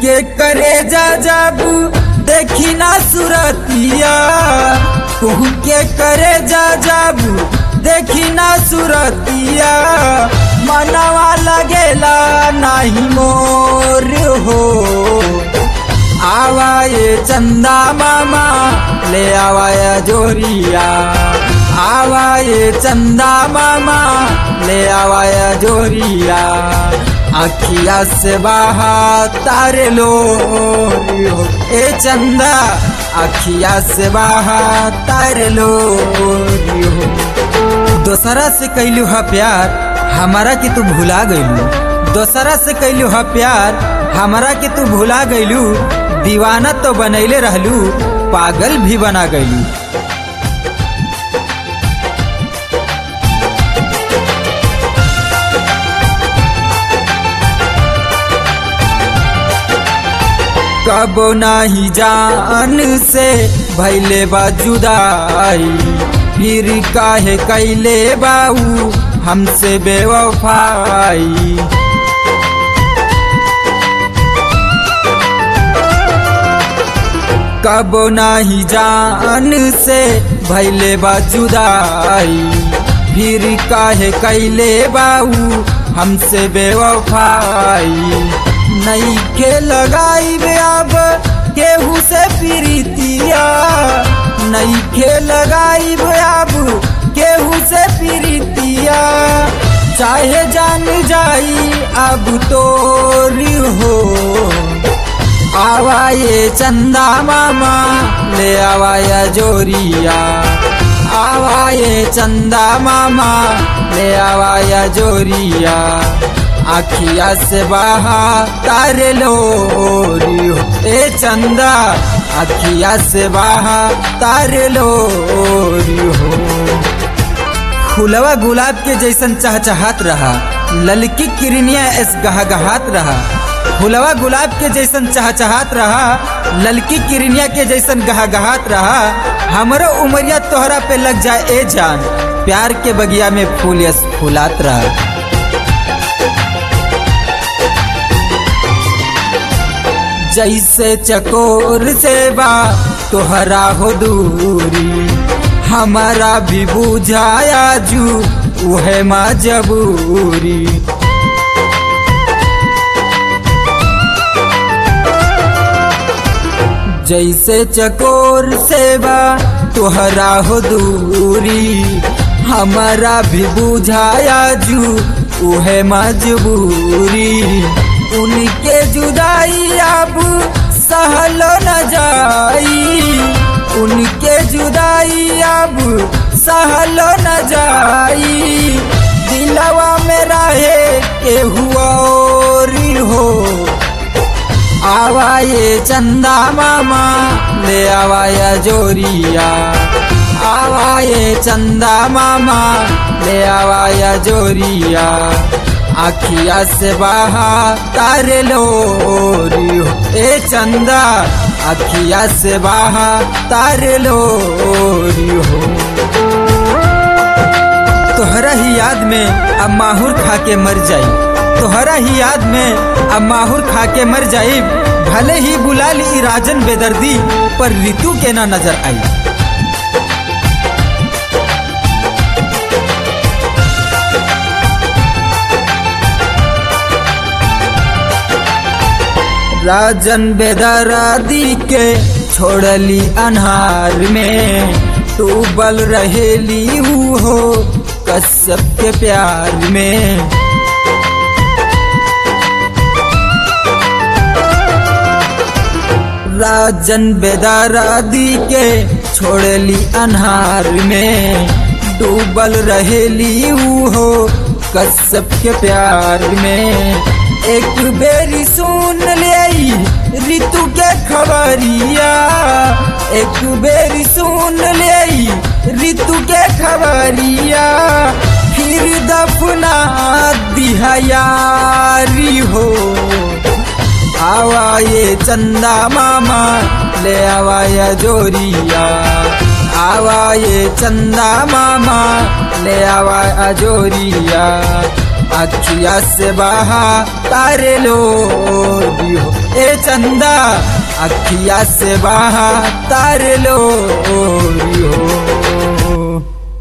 के करे जा जाबू देखी ना सुरतिया, कुहू के करे जा जाबू देखी ना सुरतिया, मनवा लगेला नहीं मोर हो। आवा ये चंदा मामा ले आवा ये जोरिया, आवा ये चंदा मामा ले आवा ये जोरिया, अखिया से बाहा तारे लो ए चंदा, अखिया से बाहा तारे लो। दोसरा से कैलू हा प्यार हमारा के तू भुला गईलू, दोसरा से कैलू हा प्यार हमारा के तू भुला गईलू, दीवाना तो बनैले रहलू पागल भी बना गईलू। कबो नाही जान से भैले बा जुदाई, फिर काहे कैले बाऊ हमसे बेवफाई। कबो नाही जान से भैले बा जुदाई, फिर काहे कैले बाऊ हमसे बेवफाई। नहीं के लगाई अब केहू से प्रीतिया, नहीं के लगाई अब केहू से प्रीतिया, चाहे जान जाई अब तोरी हो। आवा ये चंदा मामा ले आवा ये जोरिया, आवा ये चंदा मामा ले आवा ये जोरिया, अखिया से बाहा तारे लोरी हो ए चंदा, अखिया से बाहा तारे लोरी हो। फुलवा गुलाब के जैसन चहचहात रहा, ललकी किरनिया एस गहगहात रहा। फुलवा गुलाब के जैसन चहचहात रहा, ललकी किरनिया के जैसन गहगहात रहा। हमरो उमरिया तोहरा पे लग जाए ए जान, प्यार के बगिया में फूल यस फुलात रहा। जैसे चकोर से बा तोहरा हो दूरी, हमारा भी बुझाया जू वह मजबूरी। जैसे चकोर से बा तोहरा हो दूरी, हमारा भी बुझाया जू वह मजबूरी। उनके जुदाई अब सहलो न जाई, उनके जुदाई अब सहलो न जाई, दिलवा में रहे के हुआ हो। आवा ये चंदा मामा ले आवा ये जोरिया, आवा ये चंदा मामा ले आवा ये जोरिया, अखिया से बाहा तारे लोरी हो ए चंदा, अखिया से बाहा तारे लोरी हो। तोहरा ही याद में अब माहुर खा के मर जाई, तोहरा ही याद में अब माहुर खा के मर जाई। भले ही बुला ली राजन बेदर्दी पर ऋतु के ना नजर आई। राजन बेदर्दी के छोड़ली अन्हार में, तू बल रहेली हो कश्यप के प्यार में। राजन बेदर्दी के छोड़ली अन्हार में, डूबल रहेली हो कश्यप के प्यार में। एक बेरी सुन ले ऋतु के खबरिया, एक बेरी सुन ले ऋतु के खबरिया, फिर दफना दिहा यारी हो। आवा ये चंदा मामा ले आवा ये जोरिया, आवा ये चंदा मामा ले आवा अजोरिया, अखिया से बहा तारे लो दियो। ए चंदा अखिया से बहा तार लो हो।